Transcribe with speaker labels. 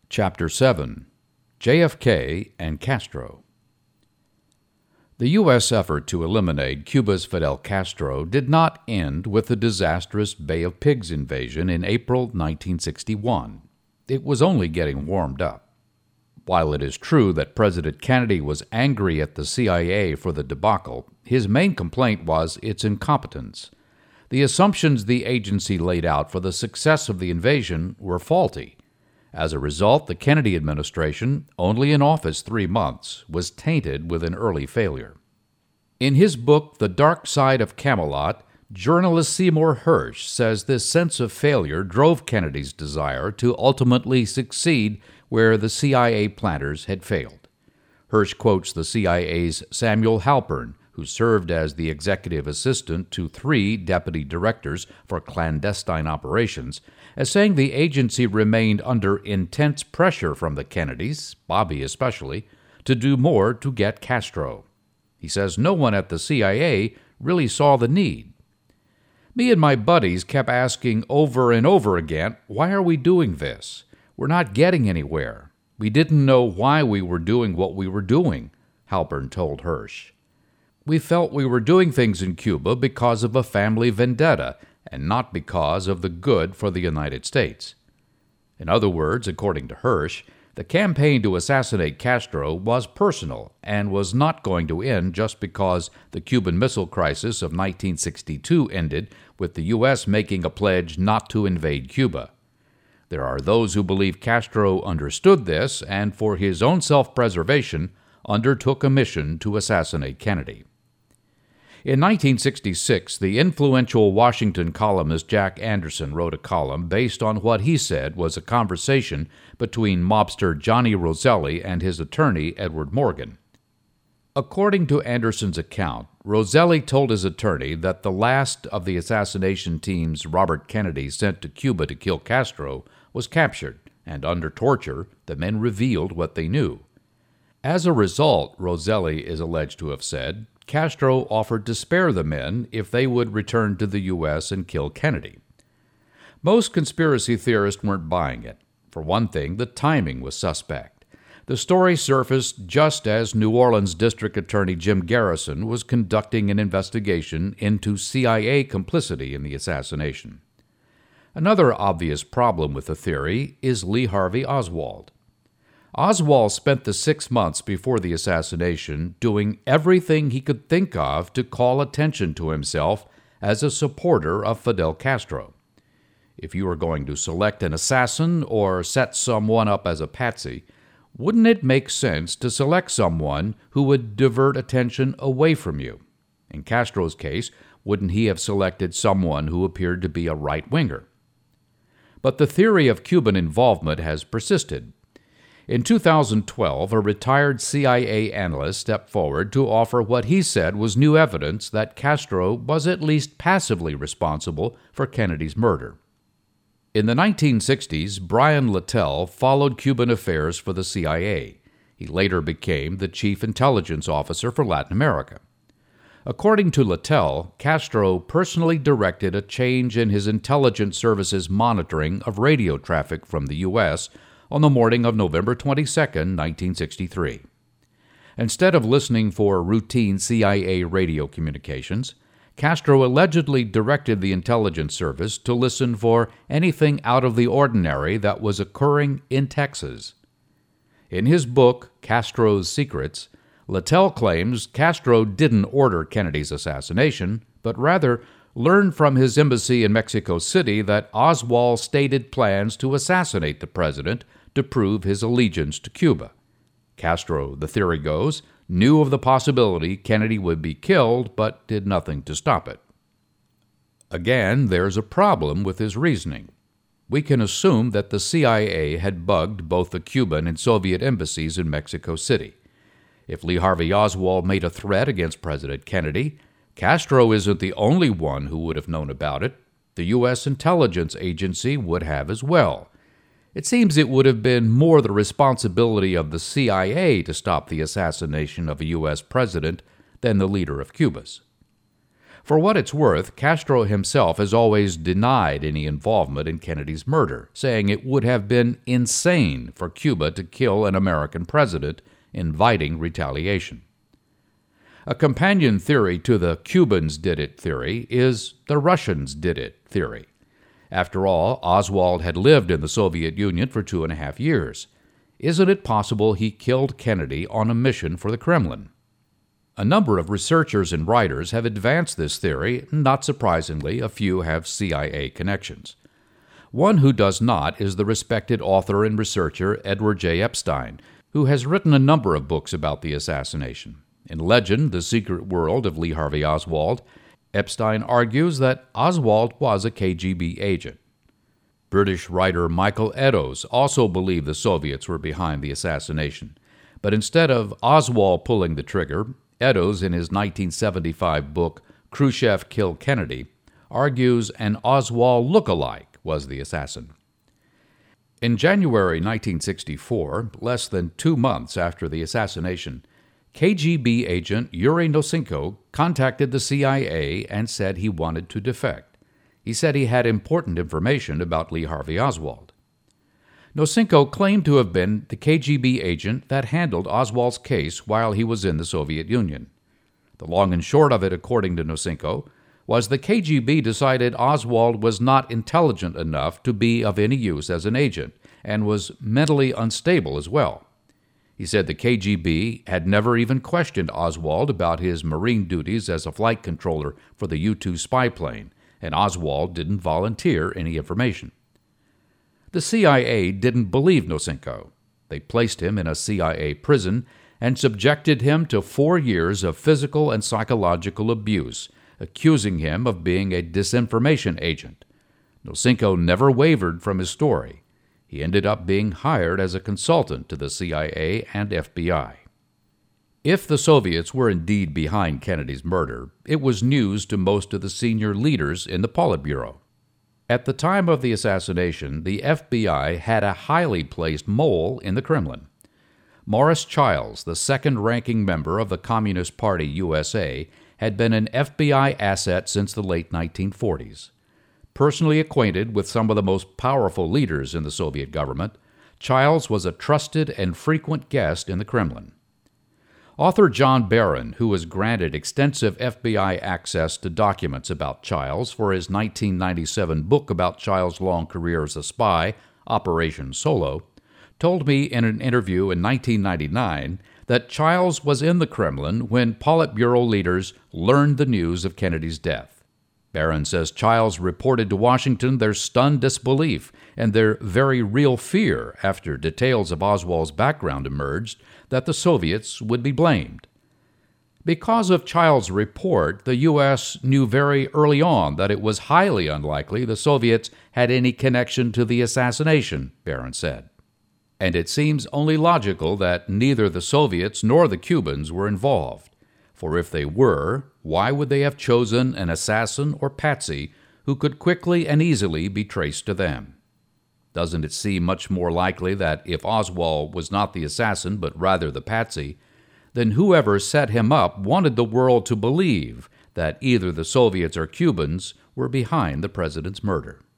Speaker 1: Chapter 7: JFK and Castro. The U.S. effort to eliminate Cuba's Fidel Castro did not end with the disastrous Bay of Pigs invasion in April 1961. It was only getting warmed up. While it is true that President Kennedy was angry at the CIA for the debacle, his main complaint was its incompetence. The assumptions the agency laid out for the success of the invasion were faulty. As a result, the Kennedy administration, only in office 3 months, was tainted with an early failure. In his book, The Dark Side of Camelot, journalist Seymour Hersh says this sense of failure drove Kennedy's desire to ultimately succeed where the CIA planners had failed. Hersh quotes the CIA's Samuel Halpern, who served as the executive assistant to 3 deputy directors for clandestine operations, as saying the agency remained under intense pressure from the Kennedys, Bobby especially, to do more to get Castro. He says no one at the CIA really saw the need. Me and my buddies kept asking over and over again, why are we doing this? We're not getting anywhere. We didn't know why we were doing what we were doing, Halpern told Hersh. We felt we were doing things in Cuba because of a family vendetta and not because of the good for the United States. In other words, according to Hersh, the campaign to assassinate Castro was personal and was not going to end just because the Cuban Missile Crisis of 1962 ended with the U.S. making a pledge not to invade Cuba. There are those who believe Castro understood this and, for his own self-preservation, undertook a mission to assassinate Kennedy. In 1966, the influential Washington columnist Jack Anderson wrote a column based on what he said was a conversation between mobster Johnny Roselli and his attorney Edward Morgan. According to Anderson's account, Roselli told his attorney that the last of the assassination teams Robert Kennedy sent to Cuba to kill Castro was captured, and under torture, the men revealed what they knew. As a result, Roselli is alleged to have said, Castro offered to spare the men if they would return to the U.S. and kill Kennedy. Most conspiracy theorists weren't buying it. For one thing, the timing was suspect. The story surfaced just as New Orleans District Attorney Jim Garrison was conducting an investigation into CIA complicity in the assassination. Another obvious problem with the theory is Lee Harvey Oswald. Oswald spent the 6 months before the assassination doing everything he could think of to call attention to himself as a supporter of Fidel Castro. If you were going to select an assassin or set someone up as a patsy, wouldn't it make sense to select someone who would divert attention away from you? In Castro's case, wouldn't he have selected someone who appeared to be a right-winger? But the theory of Cuban involvement has persisted. In 2012, a retired CIA analyst stepped forward to offer what he said was new evidence that Castro was at least passively responsible for Kennedy's murder. In the 1960s, Brian Littell followed Cuban affairs for the CIA. He later became the chief intelligence officer for Latin America. According to Littell, Castro personally directed a change in his intelligence service's monitoring of radio traffic from the U.S. on the morning of November 22, 1963. Instead of listening for routine CIA radio communications, Castro allegedly directed the intelligence service to listen for anything out of the ordinary that was occurring in Texas. In his book, Castro's Secrets, Littell claims Castro didn't order Kennedy's assassination, but rather learned from his embassy in Mexico City that Oswald stated plans to assassinate the president to prove his allegiance to Cuba. Castro, the theory goes, knew of the possibility Kennedy would be killed, but did nothing to stop it. Again, there's a problem with his reasoning. We can assume that the CIA had bugged both the Cuban and Soviet embassies in Mexico City. If Lee Harvey Oswald made a threat against President Kennedy, Castro isn't the only one who would have known about it. The U.S. intelligence agency would have as well. It seems it would have been more the responsibility of the CIA to stop the assassination of a U.S. president than the leader of Cuba's. For what it's worth, Castro himself has always denied any involvement in Kennedy's murder, saying it would have been insane for Cuba to kill an American president, inviting retaliation. A companion theory to the Cubans did it theory is the Russians did it theory. After all, Oswald had lived in the Soviet Union for 2.5 years. Isn't it possible he killed Kennedy on a mission for the Kremlin? A number of researchers and writers have advanced this theory, and not surprisingly, a few have CIA connections. One who does not is the respected author and researcher Edward J. Epstein, who has written a number of books about the assassination. In Legend, The Secret World of Lee Harvey Oswald, Epstein argues that Oswald was a KGB agent. British writer Michael Eddowes also believed the Soviets were behind the assassination, but instead of Oswald pulling the trigger, Eddowes, in his 1975 book Khrushchev Killed Kennedy, argues an Oswald look-alike was the assassin. In January 1964, less than 2 months after the assassination, KGB agent Yuri Nosenko contacted the CIA and said he wanted to defect. He said he had important information about Lee Harvey Oswald. Nosenko claimed to have been the KGB agent that handled Oswald's case while he was in the Soviet Union. The long and short of it, according to Nosenko, was the KGB decided Oswald was not intelligent enough to be of any use as an agent and was mentally unstable as well. He said the KGB had never even questioned Oswald about his Marine duties as a flight controller for the U-2 spy plane, and Oswald didn't volunteer any information. The CIA didn't believe Nosenko. They placed him in a CIA prison and subjected him to 4 years of physical and psychological abuse, accusing him of being a disinformation agent. Nosenko never wavered from his story. He ended up being hired as a consultant to the CIA and FBI. If the Soviets were indeed behind Kennedy's murder, it was news to most of the senior leaders in the Politburo. At the time of the assassination, the FBI had a highly placed mole in the Kremlin. Morris Childs, the second-ranking member of the Communist Party USA, had been an FBI asset since the late 1940s. Personally acquainted with some of the most powerful leaders in the Soviet government, Childs was a trusted and frequent guest in the Kremlin. Author John Barron, who was granted extensive FBI access to documents about Childs for his 1997 book about Childs' long career as a spy, Operation Solo, told me in an interview in 1999 that Childs was in the Kremlin when Politburo leaders learned the news of Kennedy's death. Barron says Childs reported to Washington their stunned disbelief and their very real fear after details of Oswald's background emerged that the Soviets would be blamed. Because of Childs' report, the U.S. knew very early on that it was highly unlikely the Soviets had any connection to the assassination, Barron said. And it seems only logical that neither the Soviets nor the Cubans were involved. For if they were, why would they have chosen an assassin or patsy who could quickly and easily be traced to them? Doesn't it seem much more likely that if Oswald was not the assassin but rather the patsy, then whoever set him up wanted the world to believe that either the Soviets or Cubans were behind the president's murder?